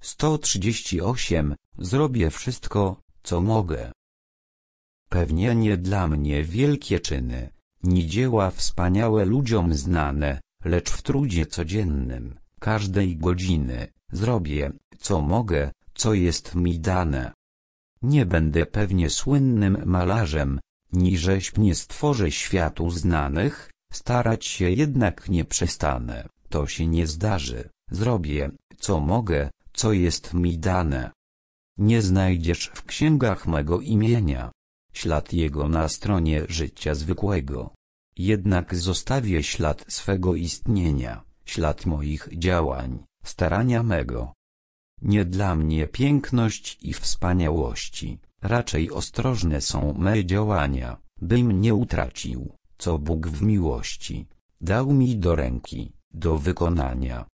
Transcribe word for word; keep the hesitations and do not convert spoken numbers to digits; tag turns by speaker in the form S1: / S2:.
S1: sto trzydzieści osiem. Zrobię wszystko, co mogę. Pewnie nie dla mnie wielkie czyny, ni dzieła wspaniałe ludziom znane, lecz w trudzie codziennym, każdej godziny, zrobię, co mogę, co jest mi dane. Nie będę pewnie słynnym malarzem, ni rzeźb nie stworzę światu znanych, starać się jednak nie przestanę, to się nie zdarzy, zrobię, co mogę, co jest mi dane. Nie znajdziesz w księgach mego imienia ślad jego na stronie życia zwykłego. Jednak zostawię ślad swego istnienia, ślad moich działań, starania mego. Nie dla mnie piękność i wspaniałości, raczej ostrożne są me działania, bym nie utracił, co Bóg w miłości dał mi do ręki, do wykonania.